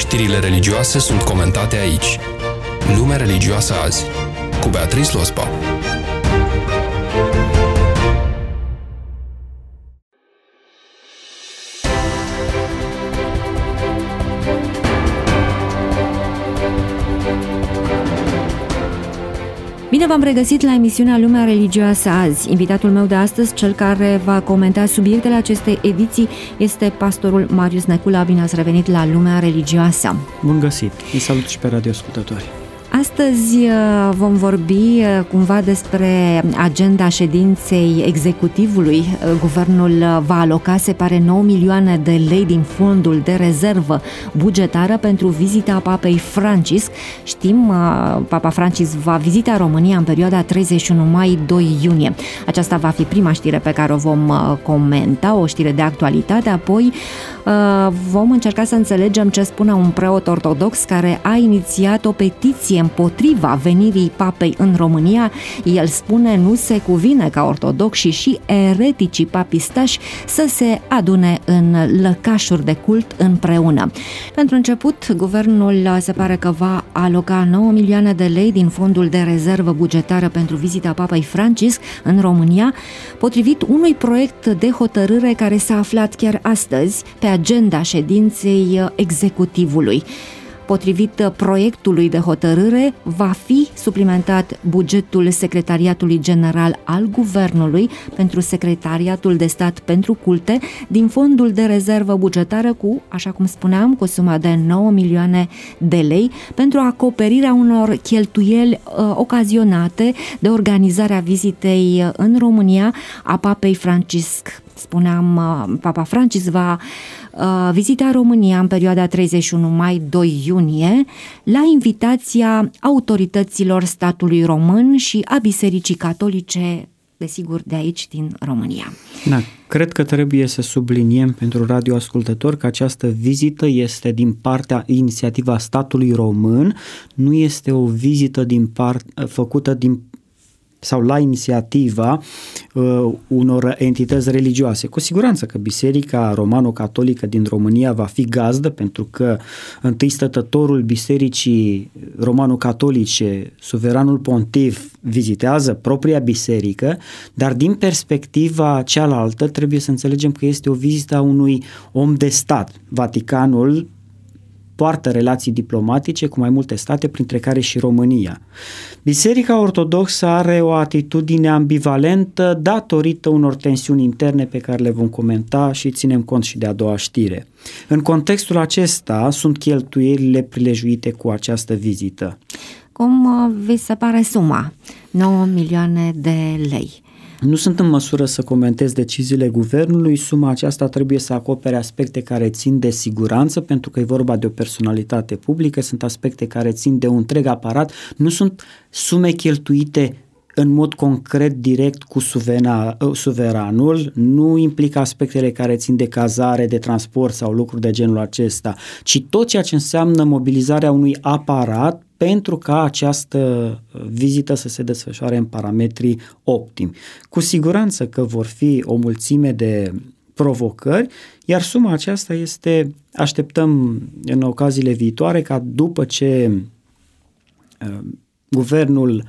Știrile religioase sunt comentate aici. Lumea religioasă azi, cu Beatrice Lospa. Bine v-am regăsit la emisiunea Lumea religioasă azi. Invitatul meu de astăzi, cel care va comenta subiectele acestei ediții, este pastorul Marius Necula. Bine ați revenit la Lumea religioasă. Bun găsit! Îi salut și pe radioascultători. Astăzi vom vorbi cumva despre agenda ședinței executivului. Guvernul va aloca, se pare, 9 milioane de lei din fondul de rezervă bugetară pentru vizita Papei Francisc. Știm, Papa Francisc va vizita România în perioada 31 mai-2 iunie. Aceasta va fi prima știre pe care o vom comenta, o știre de actualitate. Apoi vom încerca să înțelegem ce spune un preot ortodox care a inițiat o petiție împotriva venirii papei în România. El spune: nu se cuvine ca ortodoxi și ereticii papistași să se adune în lăcașuri de cult împreună. Pentru început, guvernul se pare că va aloca 9 milioane de lei din fondul de rezervă bugetară pentru vizita papei Francisc în România, potrivit unui proiect de hotărâre care s-a aflat chiar astăzi pe agenda ședinței executivului. Potrivit proiectului de hotărâre, va fi suplimentat bugetul Secretariatului General al Guvernului pentru Secretariatul de Stat pentru Culte din fondul de rezervă bugetară cu, așa cum spuneam, cu suma de 9 milioane de lei pentru acoperirea unor cheltuieli ocazionate de organizarea vizitei în România a Papei Francisc. Spuneam, Papa Francisc va vizita România în perioada 31 mai-2 iunie la invitația autorităților statului român și a Bisericii Catolice, desigur, de aici, din România. Da, cred că trebuie să subliniem pentru radioascultători că această vizită este din partea inițiativa statului român, nu este o vizită făcută sau la inițiativa unor entități religioase. Cu siguranță că Biserica Romano-Catolică din România va fi gazdă, pentru că întâi stătătorul Bisericii Romano-Catolice, suveranul pontif, vizitează propria biserică, dar din perspectiva cealaltă trebuie să înțelegem că este o vizită a unui om de stat. Vaticanul poartă relații diplomatice cu mai multe state, printre care și România. Biserica Ortodoxă are o atitudine ambivalentă datorită unor tensiuni interne pe care le vom comenta și ținem cont și de a doua știre. În contextul acesta sunt cheltuielile prilejuite cu această vizită. Cum vi se pare suma? 9 milioane de lei. Nu sunt în măsură să comentez deciziile guvernului. Suma aceasta trebuie să acopere aspecte care țin de siguranță, pentru că e vorba de o personalitate publică, sunt aspecte care țin de un întreg aparat, nu sunt sume cheltuite în mod concret, direct cu suveranul, nu implică aspectele care țin de cazare, de transport sau lucruri de genul acesta, ci tot ceea ce înseamnă mobilizarea unui aparat pentru ca această vizită să se desfășoare în parametri optimi. Cu siguranță că vor fi o mulțime de provocări, iar suma aceasta așteptăm în ocaziile viitoare ca după ce guvernul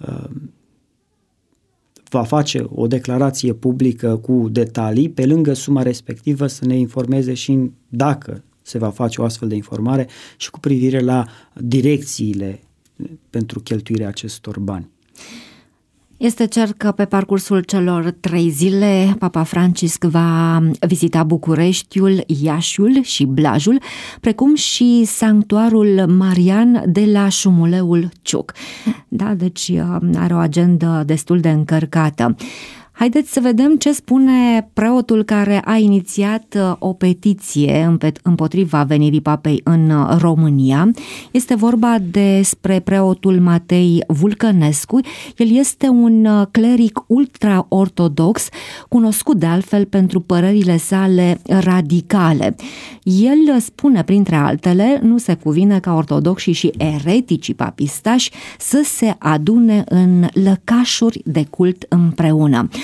va face o declarație publică cu detalii, pe lângă suma respectivă să ne informeze și dacă se va face o astfel de informare și cu privire la direcțiile pentru cheltuirea acestor bani. Este cert că pe parcursul celor 3 zile Papa Francisc va vizita Bucureștiul, Iașiul și Blajul, precum și sanctuarul marian de la Șumuleul Ciuc. Da, deci are o agendă destul de încărcată. Haideți să vedem ce spune preotul care a inițiat o petiție împotriva venirii papei în România. Este vorba despre preotul Matei Vulcănescu. El este un cleric ultra-ortodox, cunoscut de altfel pentru părerile sale radicale. El spune, printre altele, nu se cuvine ca ortodoxii și ereticii papistași să se adune în lăcașuri de cult împreună.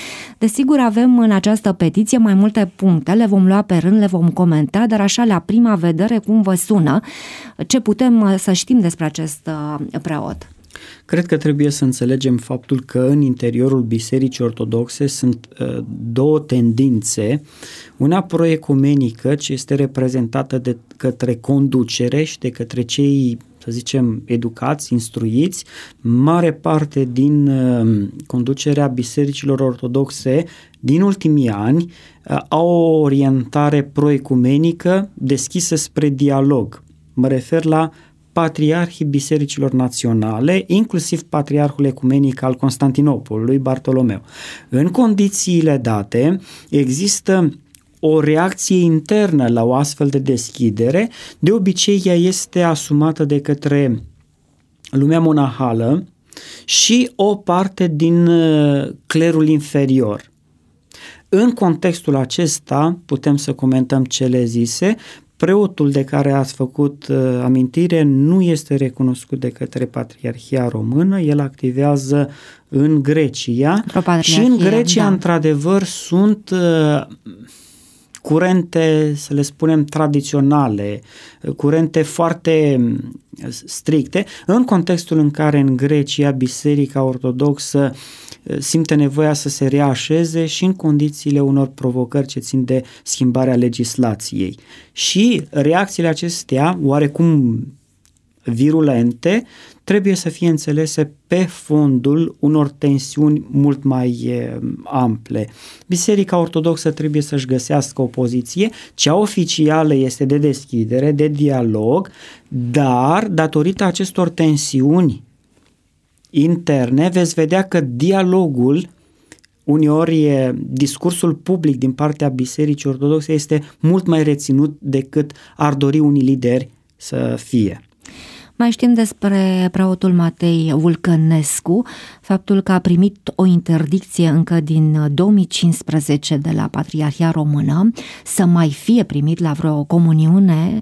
Desigur, avem în această petiție mai multe puncte, le vom lua pe rând, le vom comenta, dar așa la prima vedere cum vă sună, ce putem să știm despre acest preot? Cred că trebuie să înțelegem faptul că în interiorul Bisericii Ortodoxe sunt două tendințe, una proecumenică, ce este reprezentată de către conducere și de către cei, să zicem, educați, instruiți. Mare parte din conducerea bisericilor ortodoxe din ultimii ani au o orientare proecumenică deschisă spre dialog. Mă refer la patriarhii bisericilor naționale, inclusiv patriarhul ecumenic al Constantinopolului, Bartolomeu. În condițiile date există o reacție internă la o astfel de deschidere, de obicei ea este asumată de către lumea monahală și o parte din clerul inferior. În contextul acesta putem să comentăm cele zise. Preotul de care ați făcut amintire nu este recunoscut de către Patriarhia Română, el activează în Grecia și în Grecia, într-adevăr, sunt curente, să le spunem, tradiționale, curente foarte stricte, în contextul în care în Grecia Biserica Ortodoxă simte nevoia să se reașeze și în condițiile unor provocări ce țin de schimbarea legislației. Și reacțiile acestea, oarecum virulente, trebuie să fie înțelese pe fondul unor tensiuni mult mai ample. Biserica Ortodoxă trebuie să-și găsească o poziție, cea oficială este de deschidere, de dialog, dar datorită acestor tensiuni interne veți vedea că dialogul, uneori discursul public din partea Bisericii Ortodoxe este mult mai reținut decât ar dori unii lideri să fie. Mai știm despre preotul Matei Vulcănescu, faptul că a primit o interdicție încă din 2015 de la Patriarhia Română să mai fie primit la vreo comuniune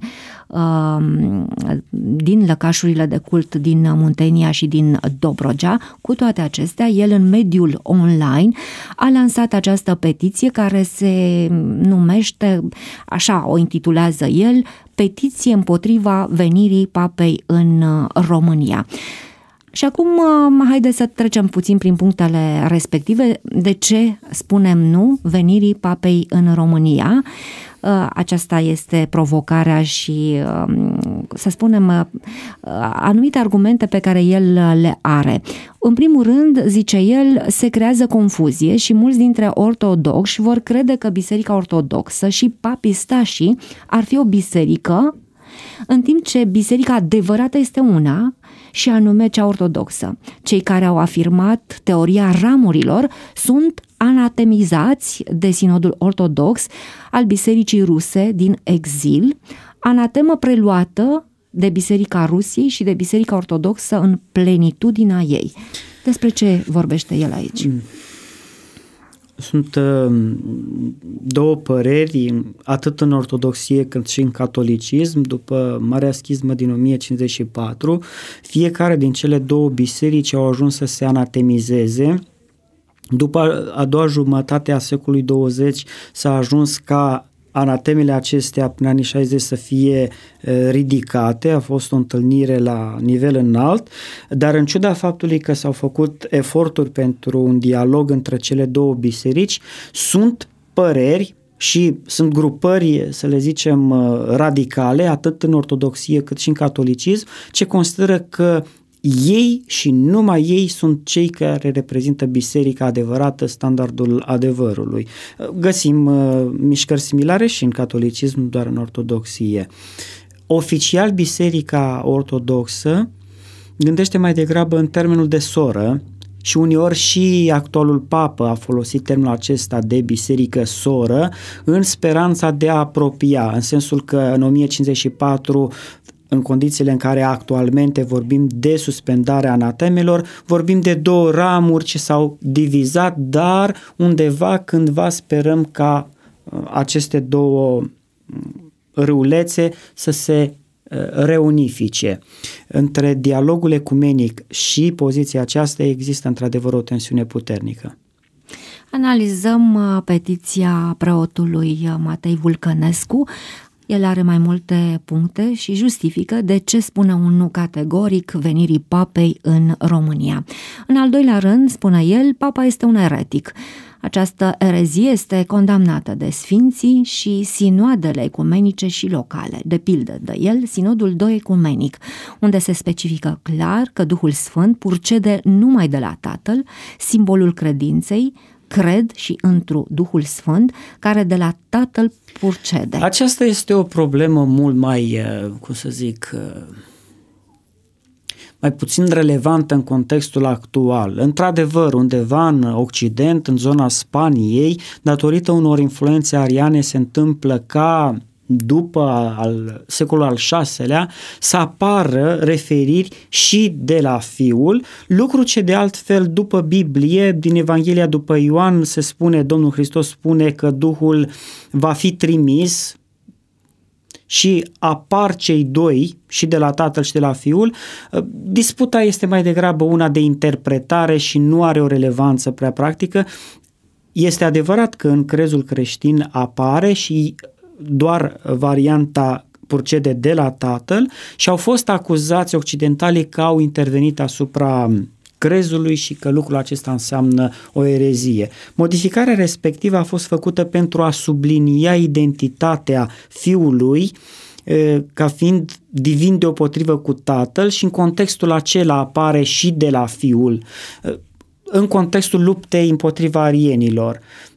din lăcașurile de cult din Muntenia și din Dobrogea. Cu toate acestea, el în mediul online a lansat această petiție care se numește, așa o intitulează el, Petiție împotriva venirii papei în România. Și acum, haideți să trecem puțin prin punctele respective. De ce spunem nu venirii papei în România? Aceasta este provocarea și, să spunem, anumite argumente pe care el le are. În primul rând, zice el, se creează confuzie și mulți dintre ortodoxi vor crede că Biserica Ortodoxă și papistașii ar fi o biserică, în timp ce biserica adevărată este una, și anume cea ortodoxă. Cei care au afirmat teoria ramurilor sunt anatemizați de Sinodul Ortodox al Bisericii Ruse din exil, anatemă preluată de Biserica Rusiei și de Biserica Ortodoxă în plenitudinea ei. Despre ce vorbește el aici? Sunt două păreri, atât în ortodoxie cât și în catolicism, după Marea Schismă din 1054, fiecare din cele două biserici au ajuns să se anatemizeze. După a doua jumătate a secolului 20 s-a ajuns ca anatemele acestea până anii 60 să fie ridicate, a fost o întâlnire la nivel înalt, dar în ciuda faptului că s-au făcut eforturi pentru un dialog între cele două biserici, sunt păreri și sunt grupări, să le zicem, radicale, atât în ortodoxie cât și în catolicism, ce consideră că ei și numai ei sunt cei care reprezintă biserica adevărată, standardul adevărului. Găsim mișcări similare și în catolicism, nu doar în ortodoxie. Oficial, Biserica Ortodoxă gândește mai degrabă în termenul de soră și uneori și actualul papă a folosit termenul acesta de biserică soră în speranța de a apropia, în sensul că în 1054, în condițiile în care actualmente vorbim de suspendarea anatemelor, vorbim de două ramuri ce s-au divizat, dar undeva cândva sperăm ca aceste două râulețe să se reunifice. Între dialogul ecumenic și poziția aceasta există într-adevăr o tensiune puternică. Analizăm petiția preotului Matei Vulcănescu. El are mai multe puncte și justifică de ce spune un nu categoric venirii papei în România. În al doilea rând, spune el, papa este un eretic. Această erezie este condamnată de sfinții și sinoadele ecumenice și locale. De pildă, de el, sinodul ecumenic, unde se specifică clar că Duhul Sfânt purcede numai de la Tatăl, simbolul credinței, cred și întru Duhul Sfânt, care de la Tatăl purcede. Aceasta este o problemă mult mai, mai puțin relevantă în contextul actual. Într-adevăr, undeva în Occident, în zona Spaniei, datorită unor influențe ariane, se întâmplă ca după secolul al VI-lea să apară referiri și de la Fiul, lucru ce de altfel după Biblie, din Evanghelia după Ioan se spune, Domnul Hristos spune că Duhul va fi trimis și apar cei doi, și de la Tatăl și de la Fiul. Disputa este mai degrabă una de interpretare și nu are o relevanță prea practică. Este adevărat că în crezul creștin apare și doar varianta purcede de la Tatăl și au fost acuzați occidentalii că au intervenit asupra crezului și că lucrul acesta înseamnă o erezie. Modificarea respectivă a fost făcută pentru a sublinia identitatea Fiului ca fiind divin deopotrivă cu Tatăl și în contextul acela apare și de la Fiul, în contextul luptei împotriva arienilor.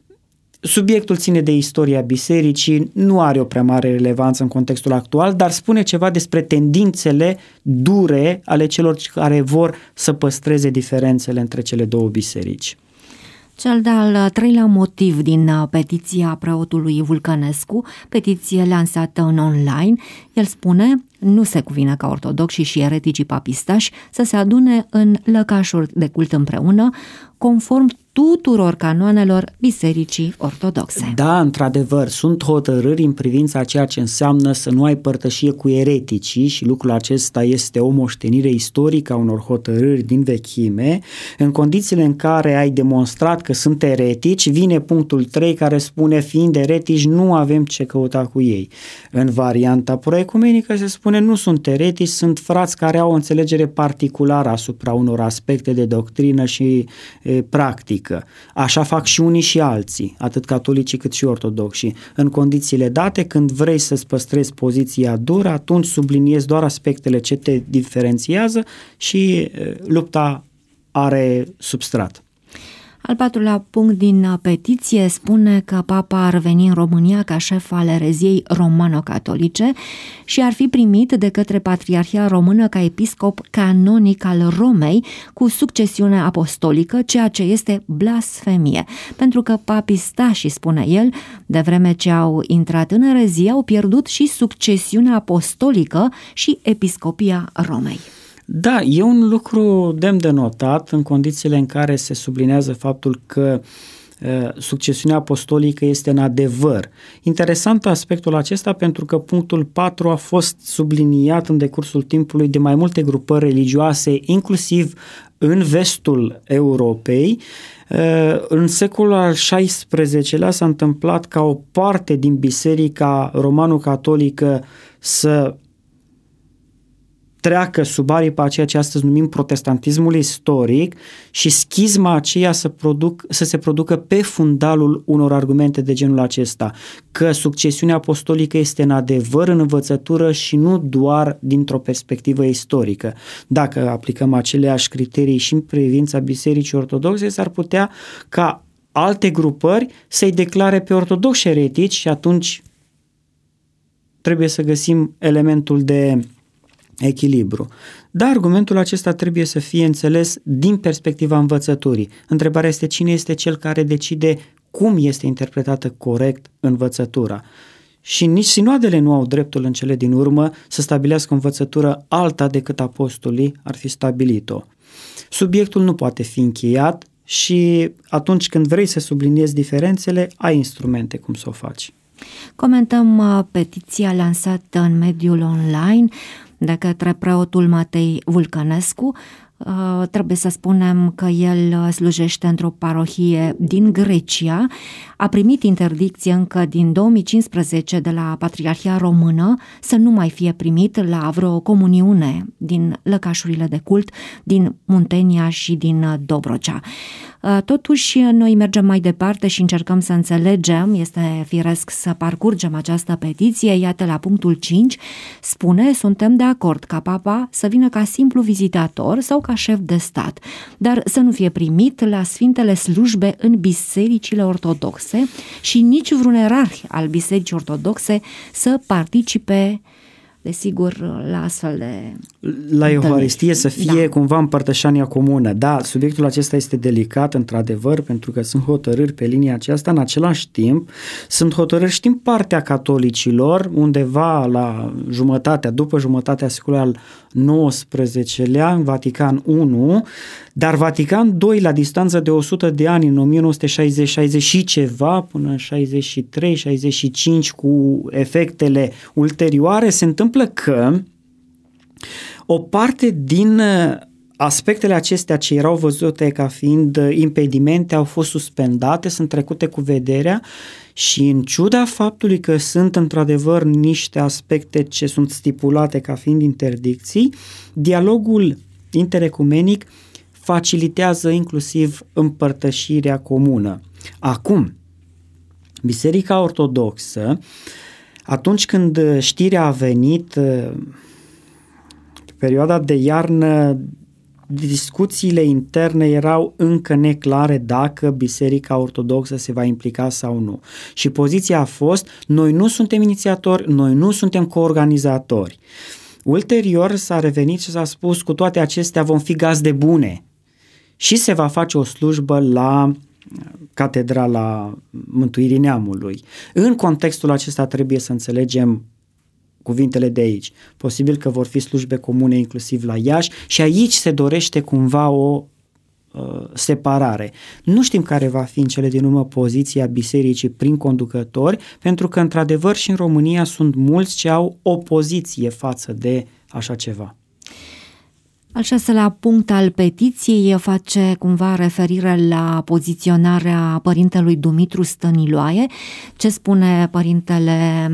Subiectul ține de istoria bisericii, nu are o prea mare relevanță în contextul actual, dar spune ceva despre tendințele dure ale celor care vor să păstreze diferențele între cele două biserici. Cel de-al treilea motiv din petiția preotului Vulcănescu, petiție lansată în online, el spune: nu se cuvine ca ortodoxi și ereticii papistași să se adune în lăcașuri de cult împreună, conform tuturor canoanelor bisericii ortodoxe. Da, într-adevăr, sunt hotărâri în privința ceea ce înseamnă să nu ai părtășie cu ereticii și lucrul acesta este o moștenire istorică a unor hotărâri din vechime. În condițiile în care ai demonstrat că sunt eretici, vine punctul 3 care spune, fiind eretici, nu avem ce căuta cu ei. În varianta proecumenică se spune, nu sunt eretici, sunt frați care au o înțelegere particulară asupra unor aspecte de doctrină și practică. Așa fac și unii și alții, atât catolicii cât și ortodoxi. În condițiile date, când vrei să-ți păstrezi poziția dură, atunci subliniezi doar aspectele ce te diferențiază și lupta are substrat. Al patrulea punct din petiție spune că papa ar veni în România ca șef al ereziei romano-catolice și ar fi primit de către Patriarhia Română ca episcop canonic al Romei cu succesiune apostolică, ceea ce este blasfemie, pentru că papistașii, spune el, de vreme ce au intrat în erezie, au pierdut și succesiunea apostolică și episcopia Romei. Da, e un lucru demn de notat în condițiile în care se sublinează faptul că succesiunea apostolică este în adevăr. Interesant aspectul acesta pentru că punctul 4 a fost subliniat în decursul timpului de mai multe grupări religioase, inclusiv în vestul Europei. În secolul al XVI-lea s-a întâmplat ca o parte din biserica romano-catolică să treacă sub aripa a ceea ce astăzi numim protestantismul istoric și schizma aceea să se producă pe fundalul unor argumente de genul acesta, că succesiunea apostolică este în adevăr în învățătură și nu doar dintr-o perspectivă istorică. Dacă aplicăm aceleași criterii și în privința Bisericii Ortodoxe, s-ar putea ca alte grupări să-i declare pe ortodoxi eretici și atunci trebuie să găsim elementul de echilibru. Dar argumentul acesta trebuie să fie înțeles din perspectiva învățăturii. Întrebarea este cine este cel care decide cum este interpretată corect învățătura. Și nici sinoadele nu au dreptul în cele din urmă să stabilească o învățătură alta decât apostolii ar fi stabilit-o. Subiectul nu poate fi încheiat și atunci când vrei să subliniezi diferențele, ai instrumente cum să o faci. Comentăm petiția lansată în mediul online de către preotul Matei Vulcănescu. Trebuie să spunem că el slujește într-o parohie din Grecia, a primit interdicție încă din 2015 de la Patriarhia Română să nu mai fie primit la vreo comuniune din lăcașurile de cult din Muntenia și din Dobrogea. Totuși, noi mergem mai departe și încercăm să înțelegem, este firesc să parcurgem această petiție. Iată, la punctul 5 spune: suntem de acord ca papa să vină ca simplu vizitator sau ca șef de stat, dar să nu fie primit la sfintele slujbe în bisericile ortodoxe și nici vreun ierarh al bisericii ortodoxe să participe, desigur, la astfel de la Euharistie, să fie cumva împărtășania comună. Da, subiectul acesta este delicat, într-adevăr, pentru că sunt hotărâri pe linia aceasta. În același timp, sunt hotărâri, știm, partea catolicilor, undeva la după jumătatea secolului al XIX-lea, în Vatican I, dar Vatican II, la distanță de 100 de ani, în 1960 și ceva, până în 63-65, cu efectele ulterioare, se întâmplă că o parte din aspectele acestea ce erau văzute ca fiind impedimente au fost suspendate, sunt trecute cu vederea și, în ciuda faptului că sunt într-adevăr niște aspecte ce sunt stipulate ca fiind interdicții, dialogul interecumenic facilitează inclusiv împărtășirea comună. Acum, Biserica Ortodoxă, atunci când știrea a venit, perioada de iarnă, discuțiile interne erau încă neclare dacă Biserica Ortodoxă se va implica sau nu. Și poziția a fost: noi nu suntem inițiatori, noi nu suntem coorganizatori. Ulterior s-a revenit și s-a spus: cu toate acestea vom fi gazde bune și se va face o slujbă la Catedrala Mântuirii Neamului. În contextul acesta trebuie să înțelegem cuvintele de aici. Posibil că vor fi slujbe comune inclusiv la Iași și aici se dorește cumva o separare. Nu știm care va fi în cele din urmă poziția bisericii prin conducători, pentru că într-adevăr și în România sunt mulți ce au opoziție față de așa ceva. Al 6-lea punct al petiției face cumva referire la poziționarea părintelui Dumitru Stăniloae. Ce spune părintele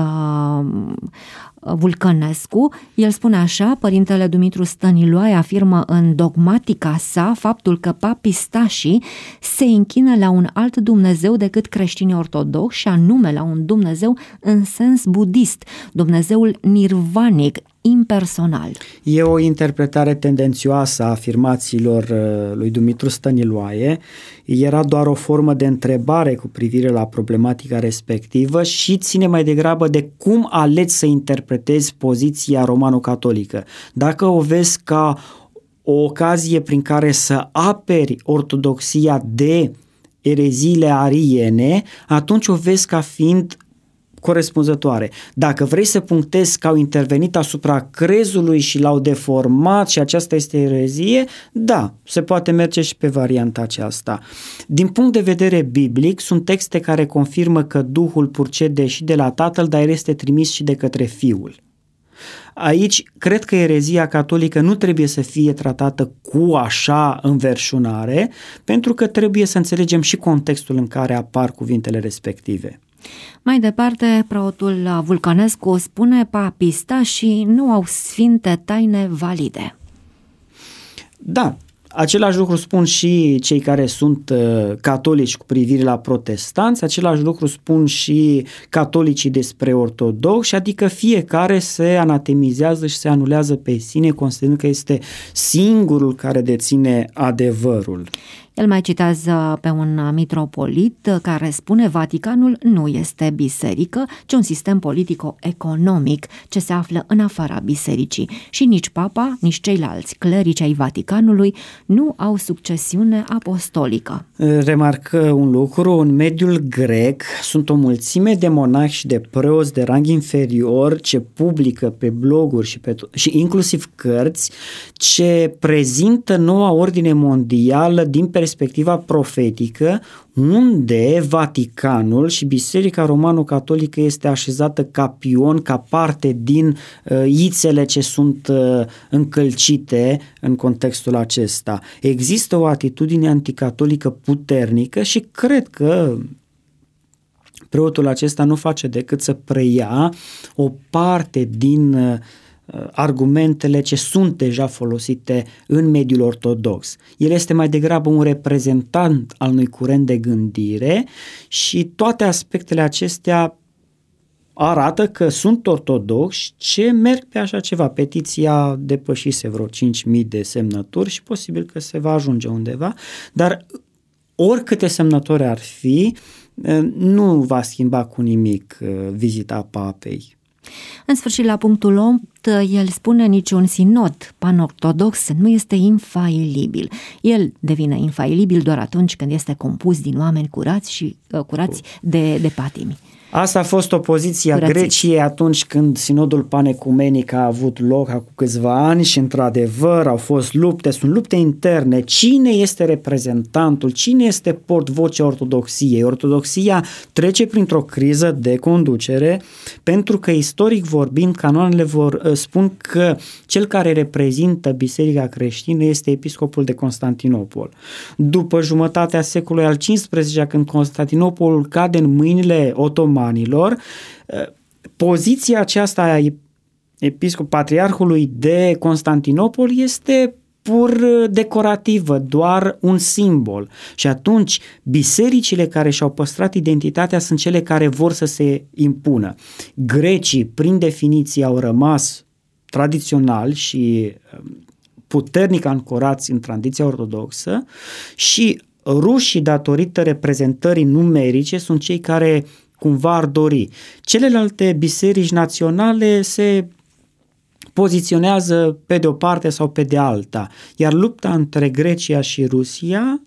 Vulcănescu? El spune așa: părintele Dumitru Stăniloae afirmă în dogmatica sa faptul că papistașii se închină la un alt Dumnezeu decât creștinii ortodoxi, și anume la un Dumnezeu în sens budist, Dumnezeul nirvanic, impersonal. E o interpretare tendențioasă a afirmațiilor lui Dumitru Stăniloae. Era doar o formă de întrebare cu privire la problematica respectivă și ține mai degrabă de cum alegi să interpretezi poziția romano-catolică. Dacă o vezi ca o ocazie prin care să aperi ortodoxia de ereziile ariene, atunci o vezi ca fiind corespunzătoare. Dacă vrei să punctezi că au intervenit asupra crezului și l-au deformat și aceasta este erezie, da, se poate merge și pe varianta aceasta. Din punct de vedere biblic, sunt texte care confirmă că Duhul purcede și de la Tatăl, dar este trimis și de către Fiul. Aici, cred că erezia catolică nu trebuie să fie tratată cu așa înverșunare, pentru că trebuie să înțelegem și contextul în care apar cuvintele respective. Mai departe, preotul Vulcănescu spune: papistașii nu au sfinte taine valide. Da, același lucru spun și cei care sunt catolici cu privire la protestanți, același lucru spun și catolicii despre ortodoxi, adică fiecare se anatemizează și se anulează pe sine, considerând că este singurul care deține adevărul. El mai citează pe un mitropolit care spune: Vaticanul nu este biserică, ci un sistem politico-economic ce se află în afara bisericii și nici papa, nici ceilalți clerici ai Vaticanului nu au succesiune apostolică. Remarcă un lucru: în mediul grec sunt o mulțime de monahi și de preoți de rang inferior ce publică pe bloguri și inclusiv cărți ce prezintă noua ordine mondială din perspectivă perspectiva profetică, unde Vaticanul și Biserica Romano-Catolică este așezată ca pion, ca parte din ițele ce sunt încălcite în contextul acesta. Există o atitudine anticatolică puternică și cred că preotul acesta nu face decât să preia o parte din argumentele ce sunt deja folosite în mediul ortodox. El este mai degrabă un reprezentant al unui curent de gândire și toate aspectele acestea arată că sunt ortodoxi ce merg pe așa ceva. Petiția depășise vreo 5.000 de semnături și posibil că se va ajunge undeva, dar oricâte semnători ar fi, nu va schimba cu nimic vizita papei. În sfârșit, la punctul 8, el spune: niciun sinod panortodox nu este infailibil. El devine infailibil doar atunci când este compus din oameni curați de patimi. Asta a fost o poziție a Greciei atunci când sinodul panecumenic a avut loc acum câțiva ani și într-adevăr au fost lupte, sunt lupte interne. Cine este reprezentantul, cine este portvocea ortodoxiei? Ortodoxia trece printr-o criză de conducere pentru că, istoric vorbind, canoanele spun că cel care reprezintă biserica creștină este episcopul de Constantinopol. După jumătatea secolului al XV-lea, când Constantinopolul cade în mâinile otomanilor, poziția aceasta a patriarhului de Constantinopol este pur decorativă, doar un simbol. Și atunci bisericile care și-au păstrat identitatea sunt cele care vor să se impună. Grecii, prin definiție, au rămas tradiționali și puternic ancorați în tradiția ortodoxă și rușii, datorită reprezentării numerice, sunt cei care cumva ar dori. Celelalte biserici naționale se poziționează pe de o parte sau pe de alta, iar lupta între Grecia și Rusia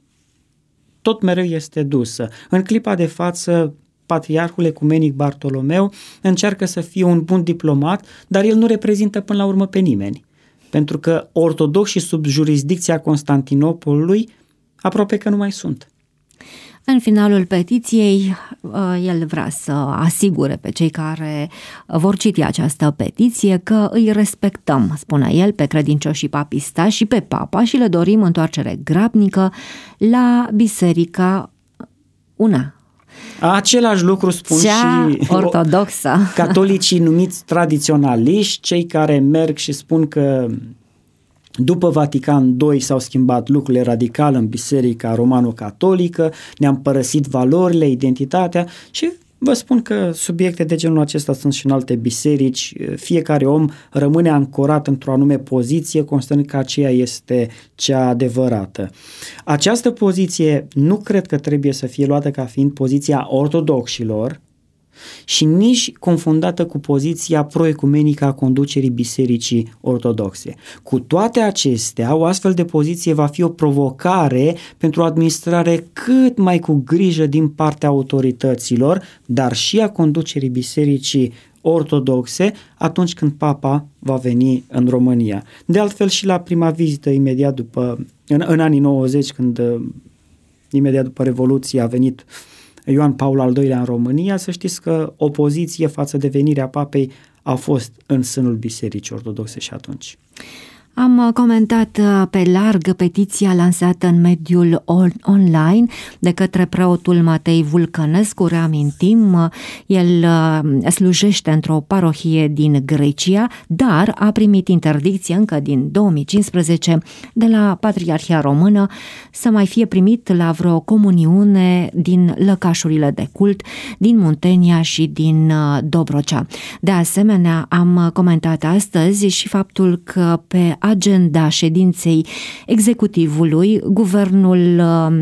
tot mereu este dusă. În clipa de față, patriarhul ecumenic Bartolomeu încearcă să fie un bun diplomat, dar el nu reprezintă până la urmă pe nimeni, pentru că ortodoxii sub jurisdicția Constantinopolului aproape că nu mai sunt. În finalul petiției, el vrea să asigure pe cei care vor citi această petiție că îi respectăm, spune el, pe credincioșii papistași și pe papa și le dorim întoarcere grabnică la biserica una. Același lucru spun cea și ortodoxă. Catolicii numiți tradiționaliști, cei care merg și spun că după Vatican II s-au schimbat lucrurile radical în Biserica Romano-Catolică, ne-am părăsit valorile, identitatea și vă spun că subiecte de genul acesta sunt și în alte biserici. Fiecare om rămâne ancorat într-o anume poziție, considerând că aceea este cea adevărată. Această poziție nu cred că trebuie să fie luată ca fiind poziția ortodoxilor și nici confundată cu poziția proecumenică a conducerii bisericii ortodoxe. Cu toate acestea, o astfel de poziție va fi o provocare pentru o administrare cât mai cu grijă din partea autorităților, dar și a conducerii bisericii ortodoxe atunci când papa va veni în România. De altfel și la prima vizită imediat după, în anii 90, când imediat după Revoluție a venit Ioan Paul al II-lea în România, să știți că opoziție față de venirea papei a fost în sânul bisericii ortodoxe și atunci. Am comentat pe larg petiția lansată în mediul online de către preotul Matei Vulcănescu. Reamintim, el slujește într-o parohie din Grecia, dar a primit interdicție încă din 2015 de la Patriarhia Română să mai fie primit la vreo comuniune din lăcașurile de cult din Muntenia și din Dobrogea. De asemenea, am comentat astăzi și faptul că pe agenda ședinței executivului, guvernul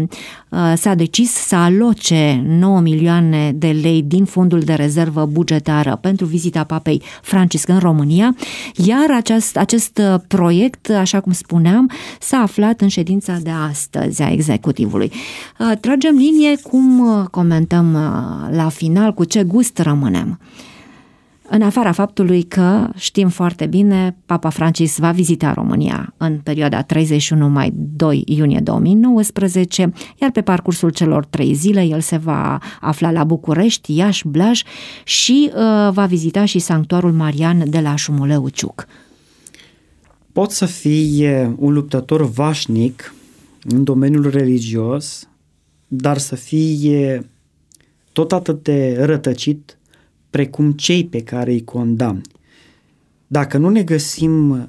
s-a decis să aloce 9 milioane de lei din fondul de rezervă bugetară pentru vizita papei Francisc în România, iar acest proiect, așa cum spuneam, s-a aflat în ședința de astăzi a executivului. Tragem linie, cum comentăm la final, cu ce gust rămânem? În afara faptului că știm foarte bine, Papa Francis va vizita România în perioada 31 mai-2 iunie 2019, iar pe parcursul celor 3 zile el se va afla la București, Iași, Blaj și va vizita și sanctuarul marian de la Șumuleu Ciuc. Poți să fii un luptător vașnic în domeniul religios, dar să fii tot atât de rătăcit precum cei pe care îi condamni. Dacă nu ne găsim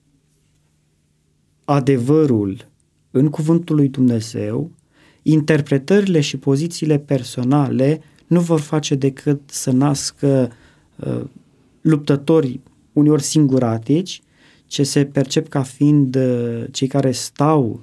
adevărul în cuvântul lui Dumnezeu, interpretările și pozițiile personale nu vor face decât să nască luptători uneori singuratici, ce se percep ca fiind cei care stau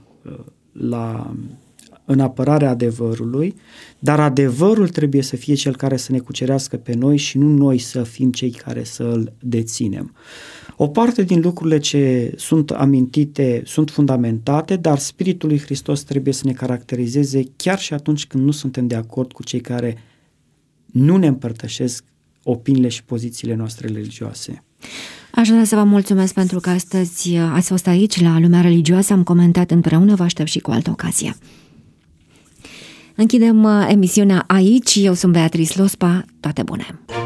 în apărarea adevărului, dar adevărul trebuie să fie cel care să ne cucerească pe noi și nu noi să fim cei care să îl deținem. O parte din lucrurile ce sunt amintite sunt fundamentate, dar Spiritul lui Hristos trebuie să ne caracterizeze chiar și atunci când nu suntem de acord cu cei care nu ne împărtășesc opiniile și pozițiile noastre religioase. Aș vrea să vă mulțumesc pentru că astăzi ați fost aici la Lumea Religioasă, am comentat împreună, vă aștept și cu altă ocazie. Închidem emisiunea aici, eu sunt Beatrice Lospa, toate bune!